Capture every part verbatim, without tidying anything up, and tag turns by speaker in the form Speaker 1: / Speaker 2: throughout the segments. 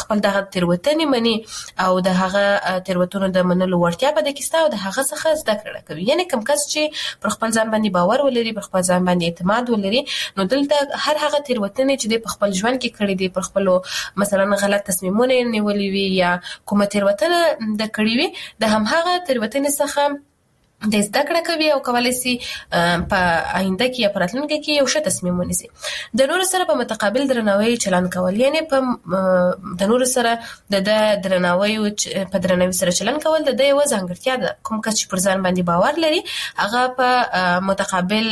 Speaker 1: خپل دغه تیروتنې مني او د هغه تیروتنو د منلو وړتیا په دې کې ستا او د هغه څخه زده کړه کوي. یعنی کوم کس چې پر خپل ځان باندې باور ولري، پر خپل ځان باندې اعتماد ولري، نو دلته هر هغه تیروتنې چې د په خپل ژوند کې کړې دي، پر خپل مثلا غلط تصمیمونه نیولې وي یا کومه تیروتنه د کړې وي، د هم هغه تیروتنې څخه د زده کړه کوي او کولای شي په آینده کې یا راتلونکي کې یو ښه تصمیم ونیسي. د نورو سره په متقابل درناوي چلند کول، یعنی په د نورو سره د درناوي او په درناوي سره چلند کول د یو ځانګړتیا ده. کوم کس چې پر ځان باندې باور لري هغه په متقابل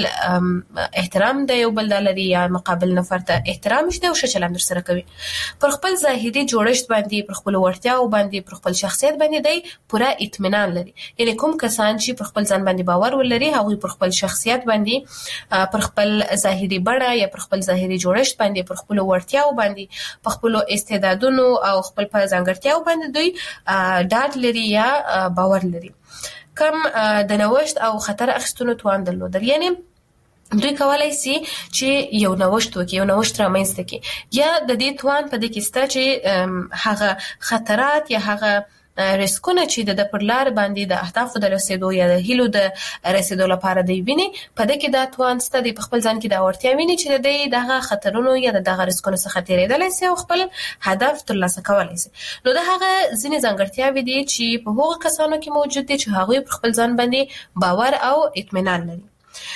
Speaker 1: احترام د یو بل لري یا مقابل نفر ته احترام شته او ښه چلند سره کوي. پر خپل ظاهري جوړښت باندې، پر خپل وړتیاو باندې، پر خپل شخصیت باندې دی پوره اطمینان لري. یعنی کوم کسان چې پر خپل ځان باندې باور ولري هغه پر خپل شخصیت باندې، پر خپل ظاهري بڼه یا پر خپل ظاهري جوړښت باندې، پر خپل وړتیاو باندې، په خپل استعدادونو او خپل په ځانګړتیاو باندې دوی ډاډ لري یا باور لري. کم د نوښت او خطر اخیستلو توان درلودل، یعنی دوی کولای شي چې یو نوښت وکړي، یو نوښت رامنځته کړي، یا د دې توان په دې کې شته چې هغه خطرات یا هغه ریسکونه چې د پر لار باندې د اهدافو د رسیدو یا د هیلو د رسیدو لپاره دی ویني، په دې کې دا توان ست دی په خپل ځان کې دا ورتیا ویني چې د دغه خطرونو یا د دغه ریسکونو څخه تیریدلی شي او خپل هدف ترلاسه کولی شي. نو د هغه ځینې ځانګړتیاوې دي چې په هغو کسانو کې موجود دي چې هغوی پر خپل ځان باندې باور او اطمینان لري.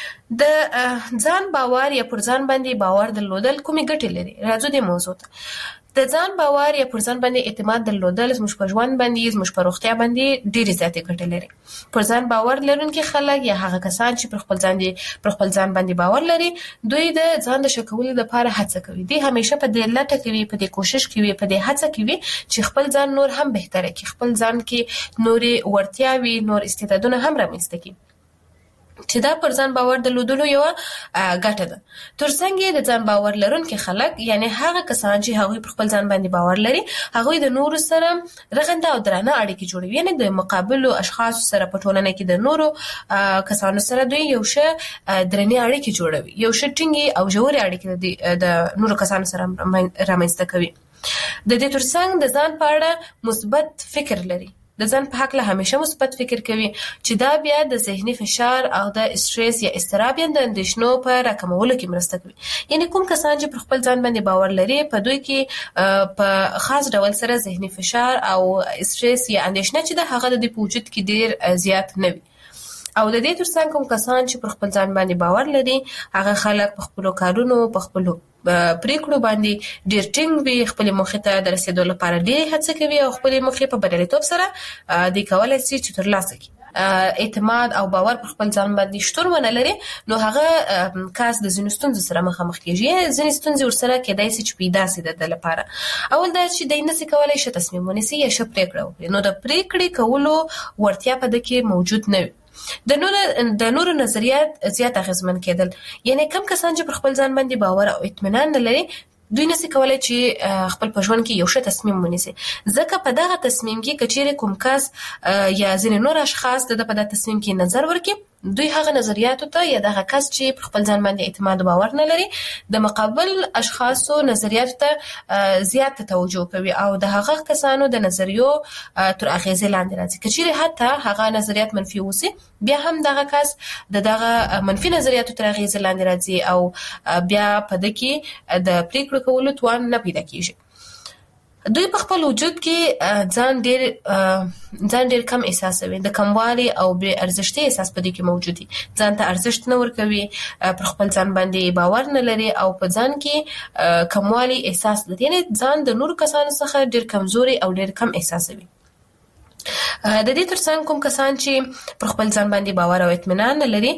Speaker 1: د ځان باور یا پر ځان باندې باور درلودل کومې ګټې لري؟ راځو دې موضوع ته. د ځان باور یا پر ځان باندې اعتماد درلودل زموږ په ژوند باندې، زموږ په روغتیا باندې ډېرې زیاتې ګټې لري. پر ځان باور لرونکي خلک یا هغه کسان چې پر خپل ځان پر خپل ځان باندې باور لري، دوی د ځان د ښه کولو لپاره هڅه کوي. دوی همیشه په دې لټه کوي، په دې کوشش کوي، په دې هڅه کوي چې خپل ځان نور هم بهتره کړي، خپل ځان کې نورې وړتیاوې، نور استعدادونه هم رامنځته کړي، چې دا پر ځان باور درلودلو یو ګټه ده. ترڅنګ د ځان باور لرونکي خلک، یعنی هغه کسان چې هغوی پر خپل ځان باندې باور لري، هغوی د نورو سره رغنده او درانه اړیکې جوړوي. یعنی د مقابلو اشخاصو سره په ټولنه کې د نورو کسانو سره دوی یو ښه درنې اړیکې جوړوي، یو ښه ټینګې او ژورې اړیکې د نورو کسانو سره رامنځته کوي. د دې ترڅنګ د ځان په اړه مثبت فکر لري، د ځان په حق له همیشه مثبت فکر کوي، چې دا بیا د ذهني فشار او د استرس یا اضطراب یا د اندېښنو په راکمولو کې مرسته کوي. یعنی کوم کسان چې پر خپل ځان باندې باور لري، په دوی کې په خاص ډول سره ذهني فشار او استرس یا اندېښنه چې د هغه د وجود کې ډیر زیات نه وي. او د دې ترڅنګ کوم کسان چې پر خپل ځان باندې باور لري، هغه خلک په خپل کارونو، په خپل پریکړو باندې ډیر ټینګ وي، خپل موخې ته د رسیدو لپاره ډیر هڅه کوي او خپل موخې په بریالیتوب سره د کولای شي چې ترلاسه کړي. اعتماد او باور پر خپل ځان باندې شتون ونه لري، نو هغه کس د ځینو ستونزو سره مخامخ کېږي. ځینې ستونزې ورسره کېدای شي چې پیدا شي د لپاره. اول دا چې دی نشي کولای ښه تصمیم ونیسي یا ښه پریکړه وکړي، نو د پریکړې کولو وړتیا په دې کې موجود نه وي. د نورو د نورو نظریات زیات اغیزمن کېدل، یعنی کم کسان چې پر خپل ځان باندې باور او اطمینان نه لري، دوی نشي کولای چې خپل په ژوند کې یو ښه تصمیم ونیسي، ځکه په دغه تصمیم کې کچېرې کوم کس یا ځینې نور اشخاص د په دغه تصمیم کې نظر ورکړي، دوی هغه نظریاتو ته یا دغه کس چې پر خپل ځان باندې اعتماد او باور نه لري، د مقابل اشخاصو نظریاتو ته زیات توجه کوي او د هغه کسانو د نظریو تر اغیزې لاندې راځي. کچېرې حتی هغه نظریات منفي وسی، بیا هم دغه کس د دغه منفي نظریاتو تر اغیزې لاندې راځي او بیا په دې کې د پریکړو کولو توان نه پیدا کیږي. دوی په خپل وجود کې ځان ډیر ځان ډیر کم احساسوي، د کموالي او بې ارزښتۍ احساس په دې کې موجود دي، ځان ته ارزښت نه ورکوي، پر خپل ځان باندې باور نه لري او په ځان کې کموالي احساس لري، یعنی ځان د نورو کسانو څخه ډیر کمزوري او ډیر کم احساسوي. د دې ترڅنګ کوم کسان چې پر خپل ځان باندې باور او اطمینان نه لري،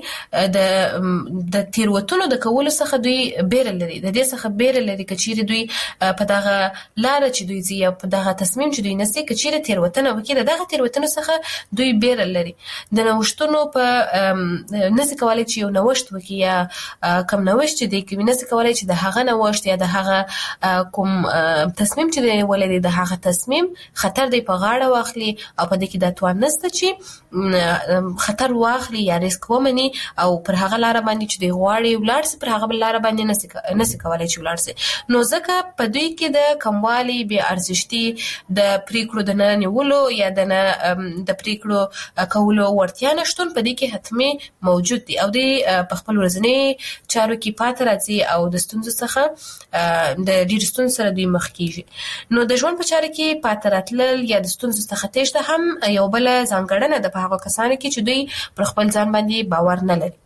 Speaker 1: د د تیروتنو د کولو څخه دوی بیره لري، د دې څخه بیره لري کچېرې دوی په دغه لاره چې دوی ځي یا په دغه تصمیم چې دوی نیسي، کچېرې تیروتنه وکړي، دغه تیروتنو څخه دوی بیره لري. د نوښتونو په نشي کولای چې یو نوښت وکړي یا کوم نوښت چې دی کوي، نشي کولای چې د هغه نوښت یا د هغه کوم تصمیم چې دی ولري، د هغه تصمیم خطر دی په غاړه واخلي او په دې کې کې د توان نشته چې خطر واخلي یا ریسک ومني او پر هغه لار باندې چې دی غواړي ولار سي پر هغه لار باندې نسي نسي کولای چې ولار سي. نو ځکه په دوی کې د کموالي بیا ارزښتي د پریکړو د نه نیولو یا د نه د پریکړو کولو ورتیا نشټون په دې کې حتمي موجود دي او د په خپل ورځنی چارو کې پاتې راځي او د ستونزو څخه د ډیر ستونزو سره دوی مخ کیږي. نو د ژوند په چارو کې پاتې راتلل یا د ستونزو څخه تېښته هم یو بل ځانګړنه ده په هغه کسانو کې چې دوی پر خپل ځان باندې باور نه لري.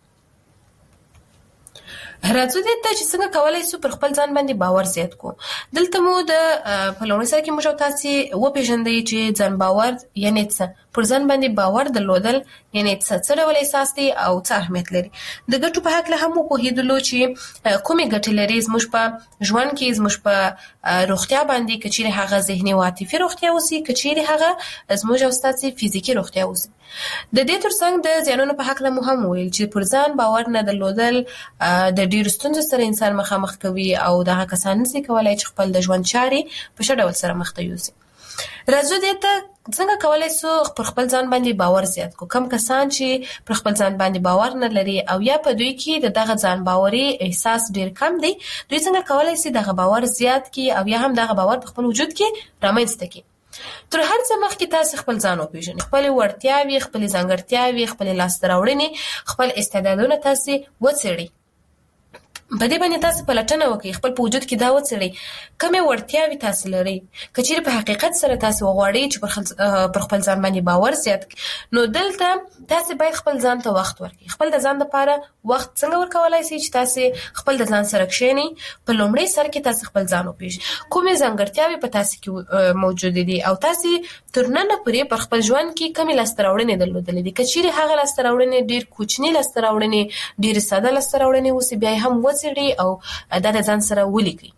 Speaker 1: راځو دې ته چې څنګه کولای شو پر خپل ځان باندې باور زیات کو. دلته مو د په لومړي سره کې موږ تاسو و پیژندې چې ځان باور یعنی څه، پر ځان باندې باور درلودل یعنی څه څه ډول احساس دی او څه اهمیت لري. د ګټو په حق له هم په هیدلو چې کومې ګټې لري زموږ په ژوند کې، زموږ په روغتیا باندې، کچېرې هغه ذهني او عاطفي روغتیا اوسي، کچېرې هغه زموږ او ستاسو فزیکی روغتیا اوسي. د دې ترڅنګ د زیانونو په حق له مو هم ویل چې پر ځان باور نه درلودل د ډیر ستونزو سره انسان مخامخ کوي او دغه کسان نشي کولای چې خپل د ژوند چارې په ښه ډول سره مخ ته یوسي. راځو دې ته څنګه کولای شو پر خپل ځان باندې باور زیات کو. کم کسان چې پر خپل ځان باندې باور نه لري او یا په دوی کې د دغه ځان باوري احساس ډیر کم دی، دوی څنګه کولای شي دغه باور زیات کی او یا هم دغه باور په خپل وجود کې رامنځته کی. تر هر څه مخکې تاسو خپل ځان وپیژنئ، خپل وړتیاوې، خپل ځانګړتیاوې، خپل لاسته راوړنې، خپل استعدادونه تاسو وڅېړئ. په دې باندې تاسو پلټنه وکړئ، خپل په وجود کې دا وڅېړئ کومې وړتیاوې تاسو لرئ. که چیرې په حقیقت سره تاسو وغواړئ چې پر خپل ځان باندې باور زیات کړئ، نو دلته تاسو باید خپل ځان ته وخت ورکړئ. خپل د ځان لپاره وخت څنګه ورکولای شئ چې تاسو خپل د ځان سره کښېنئ. په لومړي سر کې تاسو خپل ځان وپیژنئ، کومې ځانګړتیاوې په تاسو کې موجودې دي او تاسو تر ننه پورې پر خپل ژوند کې کومې لاسته راوړنې درلودلې دي. که چیرې هغه لاسته راوړنې ډېر کوچني لاسته راوړنې، ډېرې ساده لاسته راوړنې اوسي، بیا هم وڅېړئ او دا د ځان سره ولیکئ.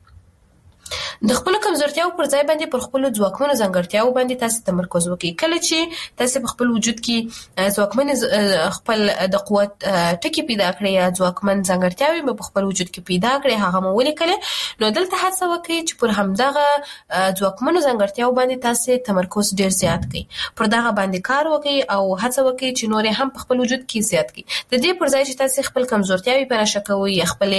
Speaker 1: د خپل کمزورتیاو پر ځای باندې پر خپل ځواکمنو ځانګړتیاو باندې تاسو تمرکز وکړئ. کله چې تاسو په خپل وجود کې ځواکمن خپل د قوت ټکی پیدا کړئ یا ځواکمن ځانګړتیاوې په خپل وجود کې پیدا کړئ، هغه مو ولیکل، نو دلته هڅه وکړئ چې پر همدغه ځواکمنو ځانګړتیاو باندې تاسو تمرکز ډیر زیات کړئ، پر دغه باندې کار وکړئ او هڅه وکړئ چې نور هم په خپل وجود کې زیات کړئ. د دې پر ځای چې تاسو خپل کمزورتیاوې په نشه کوئ یا خپل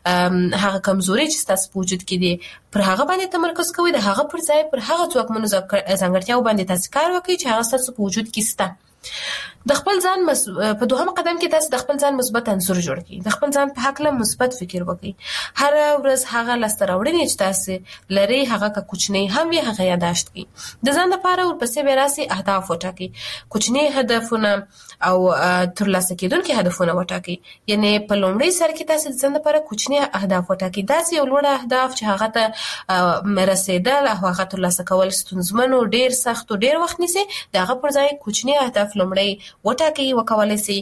Speaker 1: هغه کمزوري چې تاسو په وجود کې دي پر هغه باندې تمرکز کوئ، د هغه پر ځای پر هغه ځواکمنو ځانګړتیاو باندې تاسو کار وکړئ چې هغه ستاسو په وجود کې شته. د خپل ځان مس... په دوهم قدم کې تاسو د خپل ځان مثبت انځور جوړ کړئ. د خپل ځان په حق له مثبت فکر وکړئ. هر ورځ هغه لاسته راوړنې چې تاسو لري هغه که کوچنی هم وي هغه یاداشت کړئ. د ځان لپاره ورپسې بیا راسي اهداف وټاکئ، کوچنی هدفونه او ترلاسه کېدونکي هدفونه وټاکئ. یعنی په لومړي سر کې تاسو د ځان لپاره کوچنی اهداف وټاکئ، داسې یو لوړ اهداف چې هغه ته رسیدل او هغه ترلاسه کول ستونزمن او ډیر سخت او ډیر وخت نیسي. دغه پر ځای کوچنی اهداف لومړی وټاکئ، وکولای شي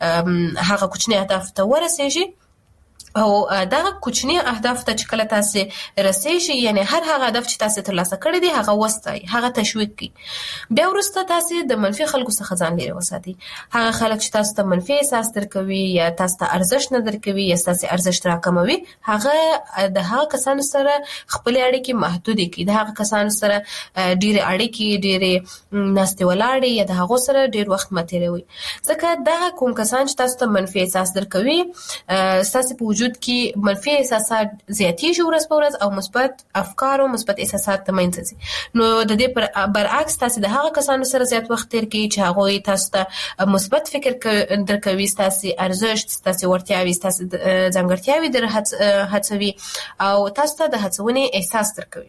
Speaker 1: هغه کوچنی اهداف ته ورسیږي او دغه کوچنی اهداف ته چې کله تاسو رسیږئ، یعنی هر هغه هدف چې تاسو ترلاسه کړی دی هغه وستای، هغه تشویق کړئ. بیا وروسته تاسو د منفي خلکو څخه ځان لرې وساتئ. هغه خلک چې تاسو ته منفي احساس درکوي یا تاسو ته ارزښت نه درکوي یا تاسو ارزښت راکموي، هغه د هغه کسانو سره خپل اړیکې محدود کړئ. د هغه کسانو سره ډېر اړیکې، ډېر ناستې ولاړې یا د هغه سره ډېر وخت مه تیروئ، ځکه دغه کوم کسان چې تاسو ته منفي احساس درکوي تاسو په وجود کې منفي احساسات زیاتېږي ورځ په ورځ او مثبت افکار او مثبت احساسات ته منځ ځي. نو د دې برعکس تاسو د هغه کسانو سره زیات وخت تیر کړئ چې هغوی تاسو ته مثبت فکر درکوي، تاسو ارزښت، تاسو ورتیاوې، تاسو ځانګړتیاوې در هڅوي او تاسو ته د هڅونې احساس درکوي.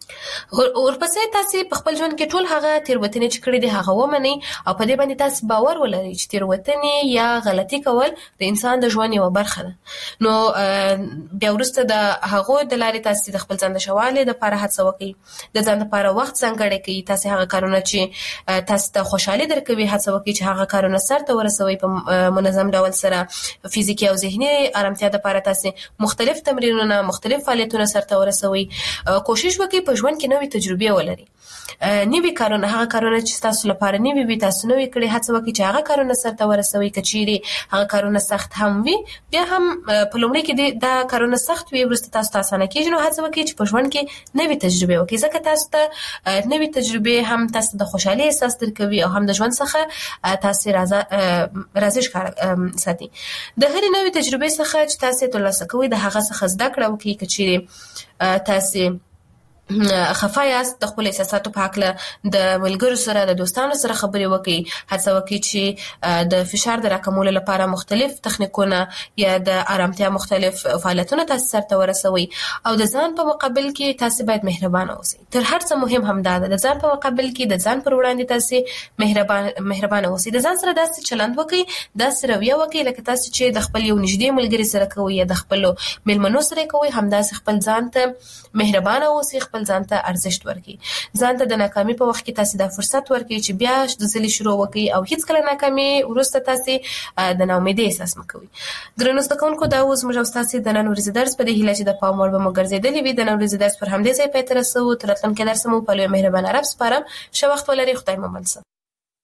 Speaker 1: ورپسې تاسو په خپل ژوند کې ټول هغه تیروتنې چې کړې دي هغه ومنئ او په دې باندې تاسو باور ولرئ چې تیروتنې یا غلطي کول د انسان د ژوند یوه برخه ده. نو بیا وروسته د هغو د لارې تاسو د خپل ځان د ښه والي دپاره هڅه وکړئ، د ځان دپاره وخت ځانګړی کړئ. تاسو هغه کارونه چې تاسو ته خوشحالي درکوي هڅه وکړئ چې هغه کارونه سرته ورسوئ په منظم ډول سره. فزیکي او ذهني ارامتیا دپاره تاسو مختلف تمرینونه، مختلف فعالیتونه سرته ورسوئ. کوشش وکړئ په په ژوند کې نوې تجربې ولري نوې کارونه هغه کارونه چې تاسو لپاره نوې وي تاسو نوې کړی هڅه وکړئ چې هغه کارونه سرته ورسوي کچيري هغه کارونه سخت هم وي بیا هم په لومړي کې دا کارونه سخت وي ورسته تاسو ته اسانه کیږي نو هڅه وکړئ چې په ژوند کې نوې تجربې وکړئ ځکه تاسو ته نوې تجربې هم تاسو د خوشحالي احساس درکوي او هم د ژوند څخه تاسو راځي راځي ښکار ساتي د هرې نوې تجربې څخه چې تاسو ترلاسه کوئ د هغه څخه زده کړه وکړئ کچيري تاسو خفه یاست د خپل احساساتو په اړه د ملګرو سره د دوستانو سره خبرې وکړئ هڅه وکړئ چې د فشار د راکمولو لپاره مختلف تخنیکونه یا د آرامتیا مختلف فعالیتونه تاسو سره ورسوي او د ځان په مقابل کې تاسو باید مهربانه اوسئ تر هر څه مهم هم دا ده د ځان په مقابل کې د ځان پر وړاندې تاسو مهربان مهربانه اوسئ د ځان سره داسې چلند وکړئ داسې رویه وکړئ لکه تاسو چې د خپل یو نږدې ملګری سره کوئ یا د خپل مېلمنو سره کوئ همداسې خپل ځان ته مهربانه اوسئ خپل ځان ته ارزښت ورکړئ ځان ته د ناکامۍ په وخت کې تاسو دا فرصت ورکړئ چې بیا د ځلې شروع وکړئ او هیڅ کله ناکامي ورسته تاسو د ناامیدۍ احساس مکوئ ګرانو زده کوونکو دا اوس موږ تاسو د نن ورځې درس په دې هیله چې د پام وړ به مو ګرځېدلې وي د نن ورځې درس پر همدې ځای پای ته رسوو تر راتلونکي درس مو په لوی مهربانه رب سپارم ښه وخت ولرئ خدای مو مل شه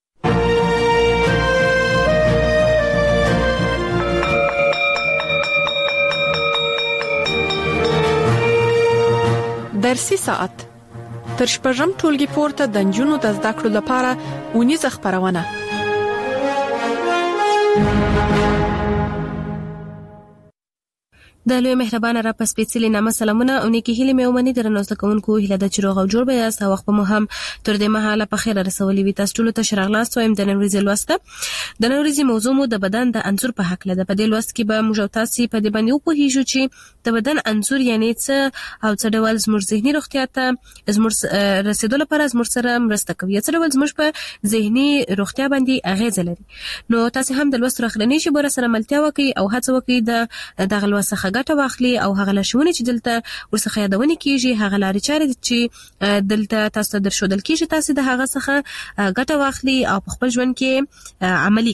Speaker 2: درسي ساعت تر شپږم ټولګي پورته د نجونو د زده کړو لپاره ونیزه خبرونه
Speaker 1: د لوی مهربانه را په سپېڅلي نامه سلامونه او نیکی هیله مې ومني درنو زده کوونکو هیله د چروغ او جوړ به یاست او وخت مو هم تر دې مهاله په خیر رسولي وي تاسو ټول ته شرغلاست وایم د نن ورځې لوسته د نن ورځې موضوع مو د بدن د انځور په حق لده په دې لوست کې به موږ تاسو په دې باندې وپوهیږو چې د بدن انځور یعنی څه او څه ډول زموږ ذهني روغتیا ته زموږ رسیدو لپاره زموږ سره مرسته کوي څه ډول زموږ په ذهني روغتیا باندې اغیز لري نو تاسو هم د لوست راخلنی شي بر سره ملتیا وکي او هڅه وکي د دغه لوست ګټه واخلي او هغه لښونه چې دلته ورڅخه یادونه کیږي هغه لاري چارې چې دلته تاسو درشودل کیږي تاسو د هغه څخه ګټه واخلي او په خپل ژوند کې عملي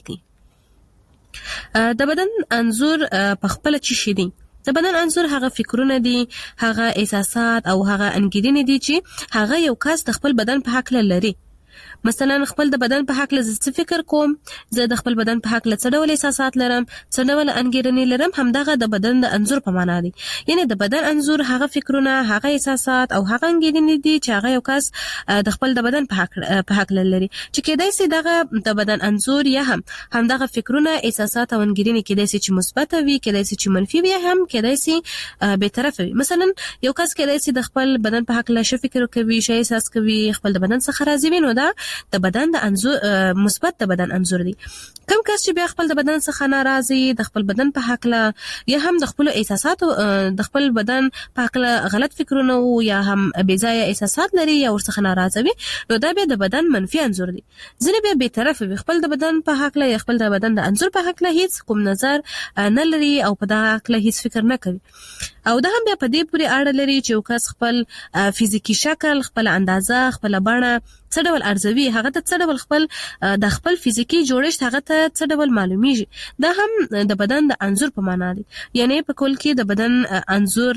Speaker 1: کړئ د بدن انځور په خپل چی شي دي د بدن انځور هغه فکرونه دي هغه احساسات او هغه انګیرنې دي چې هغه یو کس د خپل بدن په حق لري مثلا خپل د بدن په حق له فکر کوم زه د خپل بدن په حق له څه ډول احساسات لرم څه ډول انګیرنې لرم همدغه د بدن د انځور په معنا دي یعنی د بدن انځور هغه فکرونه هغه احساسات او هغه انګیرنې دي چې هغه یو کس د خپل د بدن په حق په حق لري چې کېدای شي دغه د بدن انځور یا هم همدغه فکرونه احساسات او انګیرنې کېدای شي چې مثبت وي کېدای شي چې منفي وي هم کېدای شي به طرف وي مثلا یو کس کېدای شي د خپل بدن په حق له فکر کوي شي احساس کوي خپل د بدن څخه راضي وي نو دا د بدن د انځور مثبت د بدن انځور دي کوم کس چې بیا خپل د بدن څخه ناراضي د خپل بدن په حق له یا هم د خپل احساسات د خپل بدن په حق له غلط فکرونه او یا هم بې ځای احساسات لري یا ورڅخه ناراضه وي نو دا بیا د بدن منفي انځور دي ځینې بیا به طرف وي خپل د بدن په حق له یا خپل د بدن د انځور په حق له هیڅ کوم نظر نه لري او په دغه حق له هیڅ فکر نه کوي او دا هم بیا په دې پورې اړه لري چې یو کس خپل فزیکی شکل خپل اندازه خپل بڼه څه ډول ارزوي هغه ته څه ډول خپل د خپل فزیکی جوړښت هغه ته څه ډول معلومیږي دا هم د بدن د انځور په معنا دي یعنی په کل کې د بدن انځور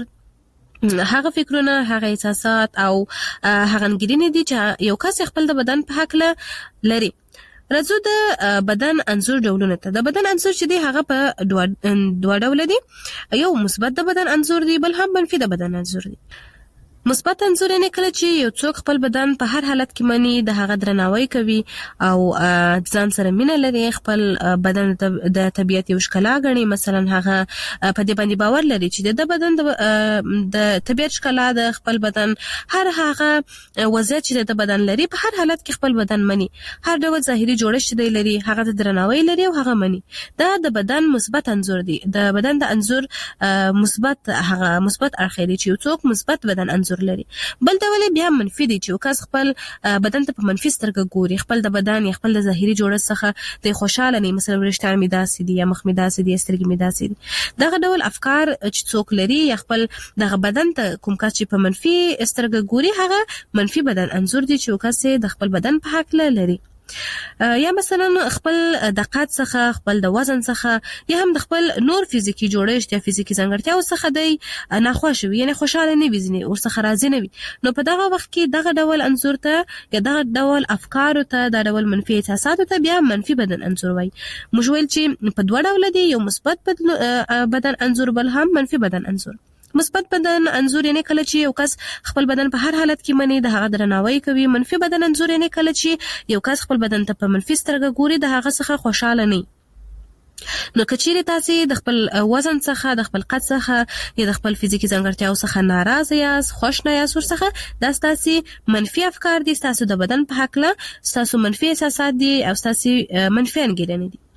Speaker 1: هغه فکرونه هغه احساسات او هغه انګیرنې دي چې یو کس خپل د بدن په حق لري راځو د بدن انځور ډولونه ته د بدن انځور چې دی هغه په دوه دوه ډول دي یو مثبت د بدن انځور دی بل هم منفي د بدن انځور دی مثبت انځور نه کله چې یو څوک خپل بدن په هر حالت کې مني د هغه درناوی کوي او ځان سره مینه لري خپل بدن د طبيعت یو ښکلا غني مثلا هغه په دې باندې باور لري چې د بدن د طبيعت ښکلا د خپل بدن هر هغه وضعیت چې د بدن لري په هر حالت کې خپل بدن مني هر ډول ظاهري جوړښت دی لري هغه د درناوی لري او هغه مني دا د بدن مثبت انځور دی د بدن د انځور مثبت هغه مثبت اړخ دی چې یو څوک مثبت بدن انځور لري بل ډول بیا منفي دي چې کس خپل بدن ته په منفي سترګه ګوري خپل د بدن یا خپل د ظاهري جوړښت څخه د خوشاله نه مثلا ورشتان می داسې دي یا مخ می داسې دي سترګې می داسې دي دغه ډول افکار چې څوک لري یا خپل دغه بدن ته کوم کس چې په منفي سترګه ګوري هغه منفي بدن انځور دي چې کس د خپل بدن په حق لري یا مثلا خپل د قد څخه، خپل د وزن څخه، یا هم د خپل نور فزیکی جوړښت یا فزیکی ځانګړتیاو څخه دی ناخوښ وي، یعنی خوشاله نه وي، ځنې ورڅخه راضي نه وي. نو په دغه وخت کې دغه ډول انځور ته یا دغه ډول افکارو ته، دا ډول منفي احساساتو ته بیا منفي بدن انځور وایي. موږ ویل چې په دوه ډول دي، یو مثبت بدن انځور، بل هم منفي بدن انځور. مثبت بدن انځور یعنی کله چې یو کس خپل بدن په هر حالت کې مني، د هغه درناوی کوي. منفي بدن انځور یعنی کله چې یو کس خپل بدن ته په منفي سترګه ګوري، د هغه څخه خوشاله نه. نو کچېرې تاسو د خپل وزن څخه، د خپل قد څخه یا د خپل فزیکی ځانګړتیاو څخه ناراضه یاست، خوښ نه یاست ورڅخه، دا ستاسو منفي افکار دي، ستاسو د بدن په حق له ستاسو منفي احساسات دي او ستاسو منفي انګیرنې دي.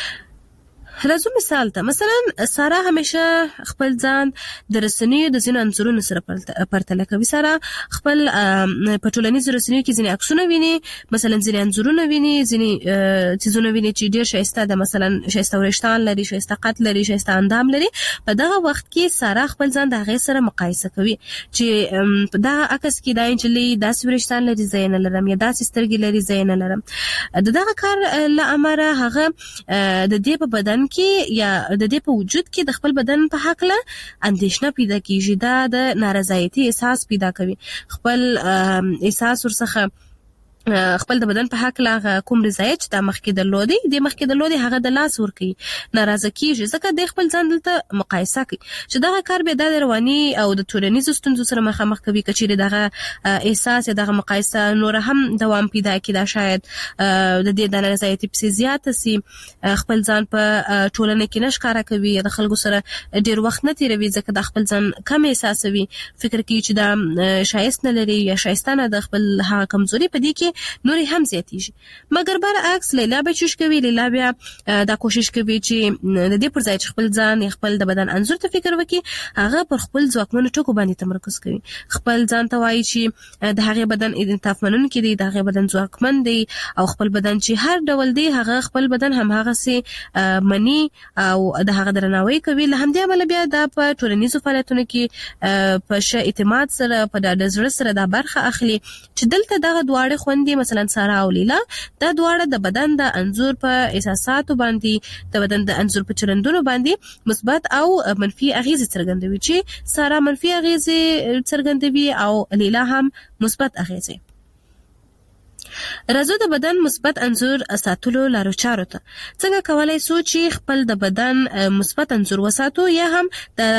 Speaker 1: راځو مثال ته. مثلا سارا همیشه خپل ځان د رسنیو د ځینو انځورونو سره پرتله کوي. سارا خپل په ټولنیزو رسنیو کې ځینې عکسونه ویني، مثلا ځینې انځورونه ویني، ځینې چیزونه ویني چې ډېر ښایسته ده، مثلا ښایسته وریښتان لري، ښایسته قد لري، ښایسته اندام لري. په دغه وخت کې سارا خپل ځان د هغې سره مقایسه کوي چې په دغه عکس کې دا نجلۍ داسې وریښتان لري، زه یې نه لرم، یا داسې سترګې لري، زه یې نه لرم. د دغه کار له امله هغه د دې په بدن کې یا د دې په وجود کې د خپل بدن په حق له اندېښنه پیدا کیږي، دا د نارضایتي احساس پیدا کوي. خپل احساس ورڅخه خپل د بدن په حق له کوم رضایت چې د مخکې درلودي، د مخکې درلودي هغه د لاس ور کوي، ناراضه کیږي، ځکه د خپل ځان دلته مقایسه کوي چې دغه کار به د رواني او د ټولنیزو ستونزو سره مخامخ کوي. کچېرې دغه احساس یا دغه مقایسه نور هم دوام پیدا کړي، دا شاید د دې د نارضایتي پسې زیاته سي، خپل ځان په ټولنه کې نشکاره کوي، د خلکو سره ډېر وخت نه تیروي ځکه د خپل ځان کم احساسوي، فکر کوي چې دا شایست نه لري یا شایسته نه ده. خپل هغه کمزوري په دې کې نوري هم زیاتیږي. مګر برعکس لیلا به چوش کوي، لیلا بیا دا کوشش کوي چې د دې پر ځای چې خپل ځان خپل د بدن انځور ته فکر وکړي، هغه پر خپل ځواکمنو ټکو باندې تمرکز کوي. خپل ځان ته وایي چې د هغې بدن انعطاف منونکی دی، د هغې بدن ځواکمن دی، او خپل بدن چې هر ډول دی هغه خپل بدن هماغسې مني او د هغه درناوی کوي. له همدې امله بیا دا په ټولنیزو فعالیتونو کې په ښه اعتماد سره، په ډاډه زړه سره دا برخه اخلي چې دلته دغه دواړه خوندې، مثلا سارا او لیلا، دا دواړه د بدن د انځور په احساساتو باندې، د بدن د انځور په چلندونو باندې مثبت او منفي اغیزې څرګندوي، چې سارا منفي اغیزې څرګندوي او لیلا هم مثبت اغیزې. راځو د بدن مثبت انځور ساتلو لارو چارو ته. څنګه کولای شو چې خپل د بدن مثبت انځور وساتو، یا هم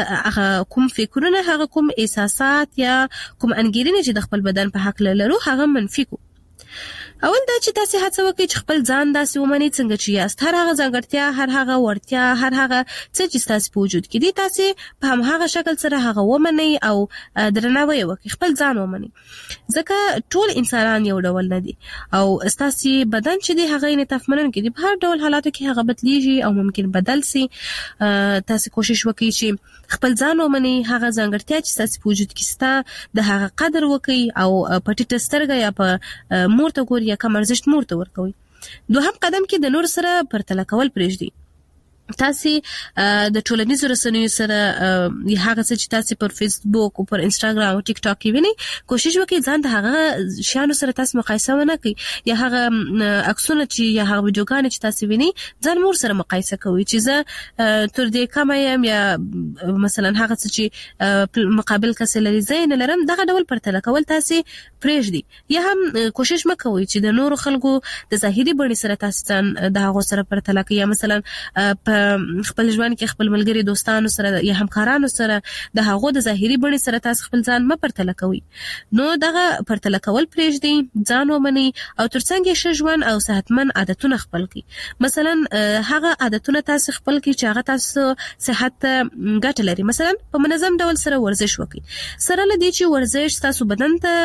Speaker 1: د کوم فکرونه، هغه کوم احساسات یا کوم انګیرنې چې د خپل بدن په حق لرو هغه منفي کو. اول دا چې تاسو هڅه وکړئ چې خپل ځان داسې ومنئ څنګه چې یاست. هر هغه ځانګړتیا، هر هغه وړتیا، هر هغه څه چې تاسو په وجود کې دي، تاسو په هم هغه شکل سره هغه ومنئ او درناوی وکړئ، خپل ځان ومنئ، ځکه ټول انسانان یو ډول نه دي او تاسو بدن چې دی هغه انعطاف منونکی دی، په هر ډول حالاتو کې هغه بدلیږي او ممکن بدل سي. تاسو کوشش وکړئ چې خپل ځان ومنئ، هغه ځانګړتیا چې تاسو په وجود کې ستا د هغه قدر وکړئ او په ټیټه سترګه یا په مور ته ګورئ یا کم ارزښت مور ته ورکوي. دوهم قدم کې د نور سره پرتله کول پرېږدئ. تاسو د ټولنیزو رسنیو سره هغه څه چې تاسو پر فیسبوک او پر انستګرام او ټیک ټاک کې وینئ، کوشش وکړئ ځان د هغه شیانو سره تاسو مقایسه ونه کړئ، یا هغه عکسونه چې یا هغه ویډیوګانې چې تاسو وینئ ځان مور سره مقایسه کوئ چې زه تر دې کمه یم، یا مثلا هغه څه چې مقابل کس لري زه نه لرم. دغه ډول پرتله کول تاسو پرېږدئ، یا هم کوشش مکوئ چې د نورو خلکو د ظاهري بڼې سره تاسو ځان د هغو سره پرتله کړئ، یا مثلا په خپل ژوند کې خپل ملګری دوستانو سره یا همکارانو سره د هغو د ظاهري بڼې سره تاسو خپل ځان م پرتله کوئ. نو دغه پرتله کول پرېږدئ، ځان ومنئ او ترڅنګ یې ښه ژوند او صحتمند عادتونه خپل کړئ. مثلا هغه عادتونه تاسو خپل کړئ چې هغه تاسو صحت ته ګټه لري. مثلا په منظم ډول سره ورزش وکړئ، سره له دې چې ورزش تاسو بدن ته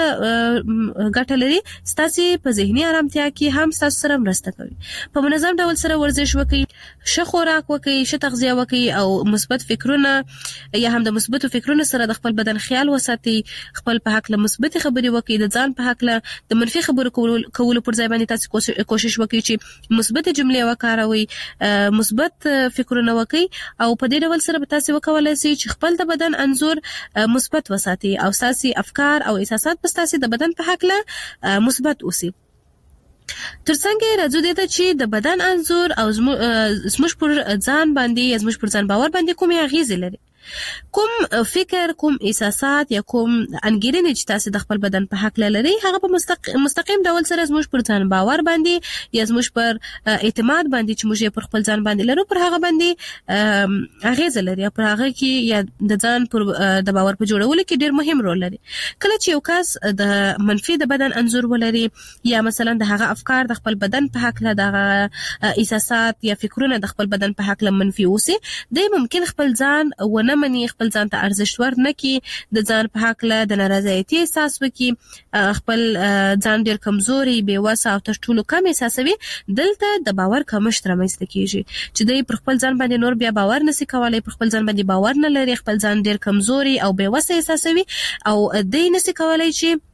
Speaker 1: ګټه لري، تاسو په ذهني آرامتیا کې هم تاسو سره مرسته کوي. په منظم ډول سره ورزش وکړئ، ښه خوراک وکړئ، ښه تغذیه وکړئ او مثبت فکرونه یا هم د مثبتو فکرونو سره د خپل بدن خیال وساتئ. خپل په حق له مثبت خبرې وکړئ، د ځان په حق له د منفي خبرو کولو پر ځای باندې تاسو کوشش وکړئ چې مثبت جملې وکاروئ، مثبت فکرونه وکړئ، او په دې ډول سره به تاسو وکولای شئ چې خپل د بدن انځور مثبت وساتئ او تاسو افکار او احساسات په تاسو د بدن په حق له مثبت اوسئ. ترڅنګ راځو د ته چې د بدن انځور او زموږ پر ځان باندې یا زموږ پر ځان باور باندې کومې اغیزې لري. کوم فکر، کوم احساسات یا کوم انګیرنې چې تاسو د خپل بدن په حق لري هغه په مستقیم ډول سره زموږ پر ځان باور باندې یا زموږ پر اعتماد باندې چې موږ پر خپل ځان باندې لرو پر هغه باندې اغیزه لري، پر هغه کې یا د ځان پر د باور په جوړولو کې ډیر مهم رول لري. کله چې یو کس د منفي د بدن انځور ولري یا مثلا د هغه افکار د خپل بدن په حق له دغه احساسات یا فکرونه د خپل بدن په حق له منفي اوسي، د ممکن خپل ځان ونه مني، خپل ځان ته ارزښت ورنکي، د ځان په حق له د نارضایتي احساس وکي، خپل ځان ډیر کمزوري، بې وسه او تر ټولو کم احساسوي. دلته د باور کمښت رامنځته کیږي چې دوی پر خپل ځان باندې نور بیا باور نشي کولای، پر خپل ځان باندې باور نه لري، خپل ځان ډیر کمزوري او بې وسه احساسوي او دوی نشي کولای چې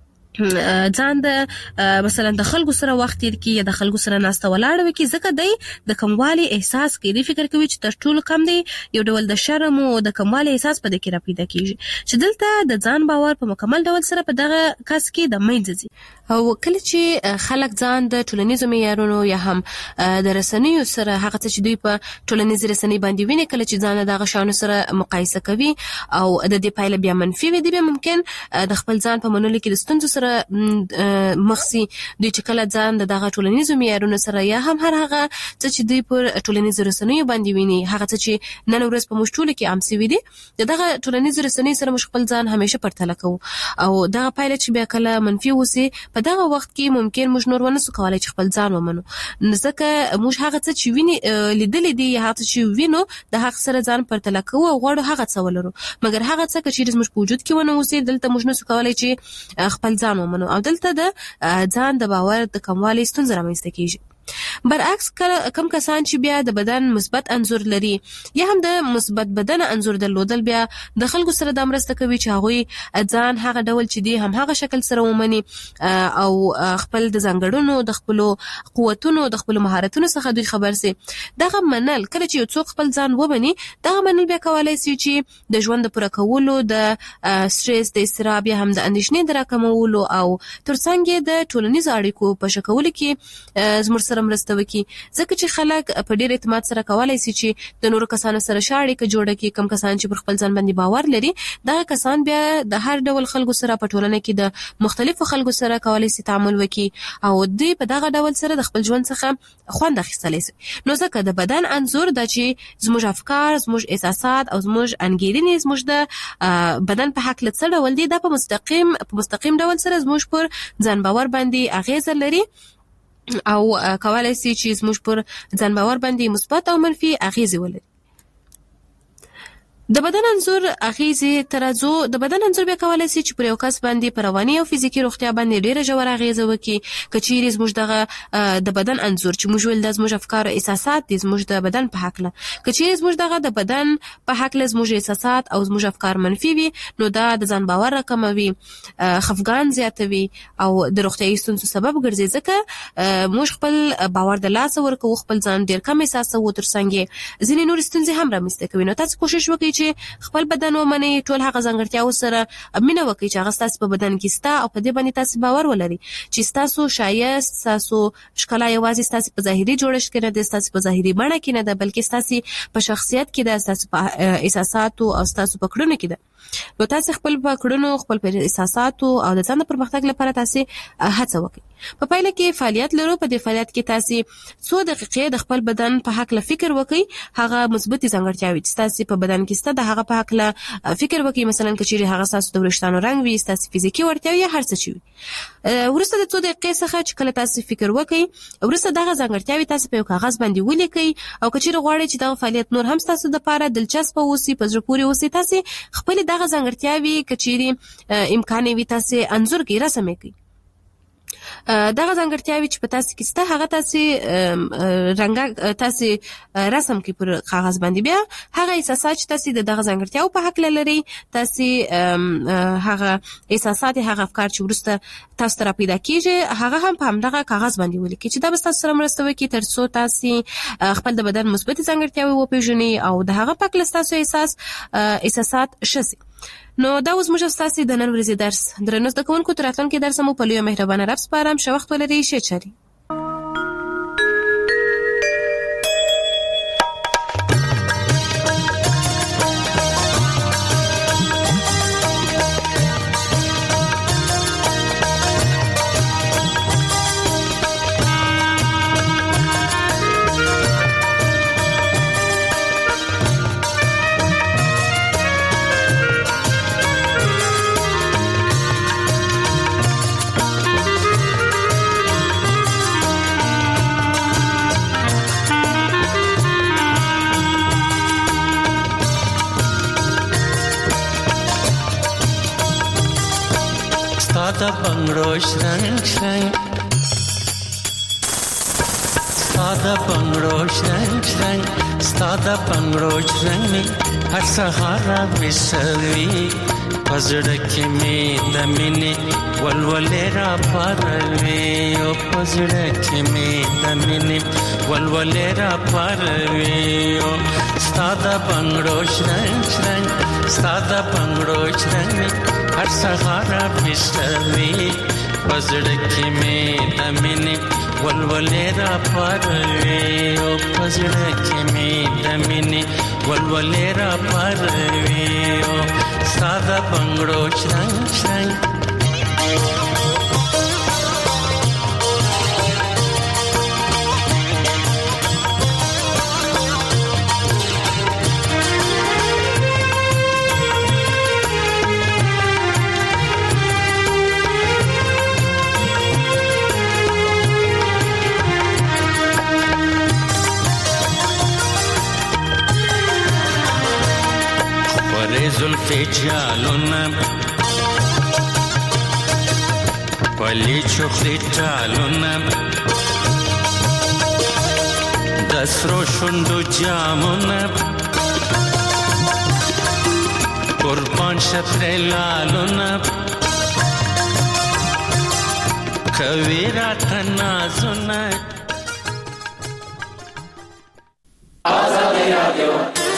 Speaker 1: ځان د مثلا د خلکو سره وخت تیر کی یا د خلکو سره ناسته ولاړ وکي، ځکه دی د کموالي احساس کوي، دی فکر کوي چې تر ټولو کم دی، یو ډول د شرم او د کموالي احساس په دې کې را پیدا کیږي چې دلته د ځان باور په مکمل ډول سره په دغه کس کې د منځ ځي. او کله چې خلک ځان د ټولنیزو معیارونو یا هم د رسنیو سره هغه څه چې دوی په ټولنیزو رسنۍ باندې ویني، کله چې ځان دغه شانو سره مقایسه کوي او د دې پایله بیا منفي وي، دی بیا ممکن د خپل ځان په منلو کې د ستونزو مخسي، دوی چې کله ځان د دغه ټولنیزو معیارونو سره یا هم هر هغه څه چې دوی پر ټولنیزو رسنیو باندې ویني، هغه څه چې نن ورځ په موږ ټولو کې عام شوي دي، دغه ټولنیزو رسنیو سره موږ خپل ځان همیشه پرتله کوو او دغه پایله چې بیا کله منفي وسی، په دغه وخت کې ممکن موږ نور ونه سو کولای چې خپل ځان ومنو، ځکه موږ هغه څه چې ویني لیدلې دي یا هغه چې وینو د هغه سره ځان پرتله کوو او غواړو هغه څه ولرو، مګر هغه څه چې زموږ په وجود کې ونه اوسي، دلته موږ نسو کولای چې خپل ځان ومنو او دلته د ځان د باور د کموالي ستونزه رامنځته کیږي. برعکس کم کسان چې بیا د بدن مثبت انځور لري یا هم د مثبت بدن انځور درلودل، بیا د خلکو سره د مرسته کوي چې هغه ځان هغه ډول چې دی هم هغه شکل سره ومني او خپل د ځانګړنو، د خپل قوتونو، د خپل مهارتونو څخه دوی خبر سي. دغه منل کله چې یو څوک خپل ځان ومني، دغه منل بیا کولای شي چې د ژوند د پوره کولو، د سټرس، د استراب یا هم د اندېښنې د راکمولو او ترڅنګ د ټولنیزو اړیکو په ښه کولو کې زموږ سره مرسته وکړي، ځکه چې خلک په ډېر اعتماد سره کولای شي چې د نورو کسانو سره شاړې کې جوړه کړي. کم کسان چې پر خپل ځان باندې باور لري، دا کسان بیا د هر ډول خلکو سره په ټولنه کې د مختلفو خلکو سره کولای شي تعامل وکړي او دوی په دغه ډول سره د خپل ژوند څخه خوند اخیستلی شي. نو ځکه د بدن انځور د چې زموږ افکار، زموږ احساسات او زموږ انګیرنې زموږ د بدن په حق له څه ډول دي، دا په مستقیم په مستقیم ډول سره زموږ پر ځان باور باندې اغیزه لري او کولای شي چې زموږ پر ځان باور باندې مثبت او منفي اغیزې ولري. د بدن انځور اغیزې ترازو د بدن انځور به کولای شي چې پر یو کس باندې پر رواني او فزیکی روغتیا باندې ډیره ژوره اغیزه وکړي. کچېری زموږ دغه د بدن انځور چې موږ ول د زموږ افکار او احساسات د زموږ د بدن په حق له کچېری زموږ دغه د بدن په حق له زموږ احساسات او زموږ افکار منفي وي، نو دا د ځان باور راکموي، خفګان زیاتوي او د روغتیايي ستونزو سبب ګرځي، ځکه موږ خپل باور د لاس ورکو، خپل ځان ډیر کم احساسوو، ترڅنګ ځینې نور ستونزې هم رامنځته کوي. نو تاسو کوشش وکړئ چې خپل بدن ومنئ، ټول هغه ځانګړتیاو سره مینه وکړئ چې هغه ستاسو په بدن کې ستا او په دې باندې تاسو باور ولرئ چې ستاسو شایست، ستاسو ښکلا یوازې ستاسو په ظاهري جوړښت کې نه ده، ستاسو په ظاهري بڼه کې نه ده، بلکې ستاسو په شخصیت کې ده، ستاسو په احساساتو او ستاسو په کړنو کې ده. نو تاسو خپل په کړنو، خپل په احساساتو او د ځان پرمختګ لپاره تاسو هڅه وکړئ. په پایله کې فعالیت لرو، په دې فعالیت کې تاسو څو دقیقې د خپل بدن په حق له فکر وکړئ، هغه مثبت ځانګړتیاوې چې تاسو په بدن کې ستاسو د هغه په حق له فکر وکړئ، مثلا کچېری هغه تاسو د ورشتانو رنگ وي، تاسو فزیکی ورتیا یا هر څه وي. ورسته د څو دقیقې څخه چې کله تاسو فکر وکړئ، ورسته دغه ځانګړتیاوې تاسو په کاغذ باندې ولیکئ او کچېری غواړئ چې دغه فعالیت نور هم تاسو د لپاره دلچسپ اوسي، په زړه پورې اوسي، تاسو خپل دغه ځانګړتیاوې کچېری امکان وي تاسو انځور کې رسم کړئ. دغه ځانګړتیاوې چې په تاسو کې سته، هغه تاسو رنګ تاسو رسم کې پر کاغذ باندې، بیا هغه احساسات چې تاسو د دغه ځانګړتیاو په حق لري، تاسو هغه احساسات، هغه افکار چې ورسته تاسو ته پیدا کیږي، هغه هم په همدغه کاغذ باندې ولیکئ چې دا به تاسو سره مرسته وکړي ترڅو تاسو خپل د بدن مثبت ځانګړتیاوې وپېژنئ او د هغه په حق تاسو احساس احساسات شسي. نو دا اوس موږ تاسو د نن ورځې درس درنو زده کوونکو تر راتلونکي درس مو په لوی مهربانه رب سپارم. ښه وخت ولرئ. ښه چاري.
Speaker 3: ساده بنگړو شرنګ شرنګ ساده بنگړو شرنګ شرنګ ساده بنگړو شرنګ هر سهار وسوي پزړه کې می د مینې ولولې را پروي او پزړه کې می د مینې ولولې را پروي او ساده بنگړو شرنګ شرنګ ساده بنگړو شرنګ هر سهار وسوي پزړه کې می د مینې ولولې را پروي او پزړه کې می د مینې ولولې را پروي او ساده بنگړو شرنګ شرنګ زلفی جالونه پلی چخلی ټالونه د سرو شونډو جامونه قربان شترې لالونه کوي راته نازونه
Speaker 4: آزادي رادیو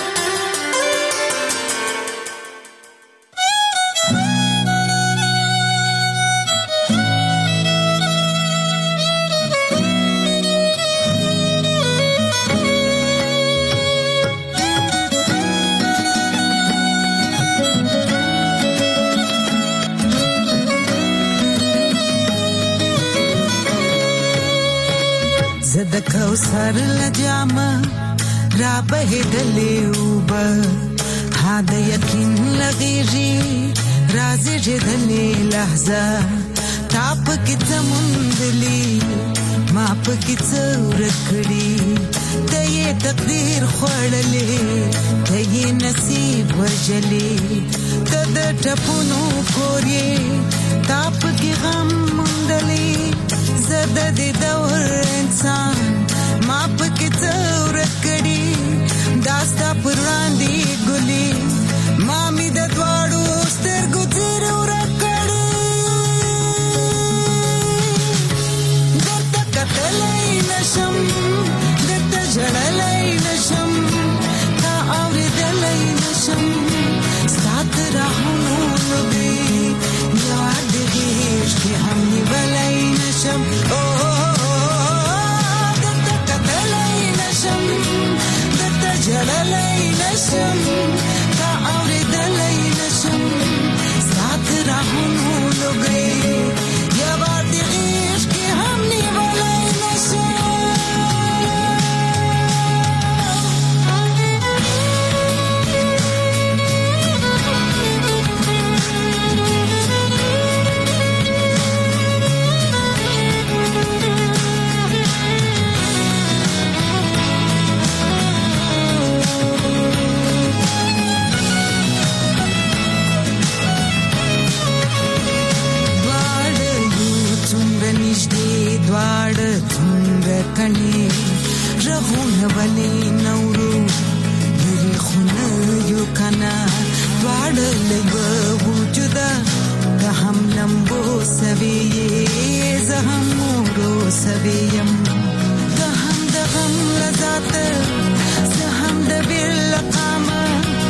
Speaker 5: زد کوثر لجامه را بهدلې وبه ها د یقین لغېږي راځي جدلې لحظه تا پکې څه موندلي ما پکې څه ورکړي ته یې تقدیر خوړلې ته یې نصیب وژلې ته د ټپونو کور یې تا پکې غم موندلي زد دې دور انسان ما پکې څه ورکړي داستا پر وړاندې ګلي ما مې د دواړو سترګو تیر ورکړي درته کتلی نشم درته ژړلی نشم تا اورېدلی نشم ستا د راهونو لوګي یوه د غېږ کې هم نیولی نشم جلالای نشم تا اوریدلای نشم سات راهونو لګي یا بار دې غیش کې هم نیولای نشم دواړه څنګه کني رغونه ولې نورو لري خونه یو کنا دواړه له وجوده که هم لمبو سوي زه هم مورو سویم که هم د غم لذات زه هم د بل قامه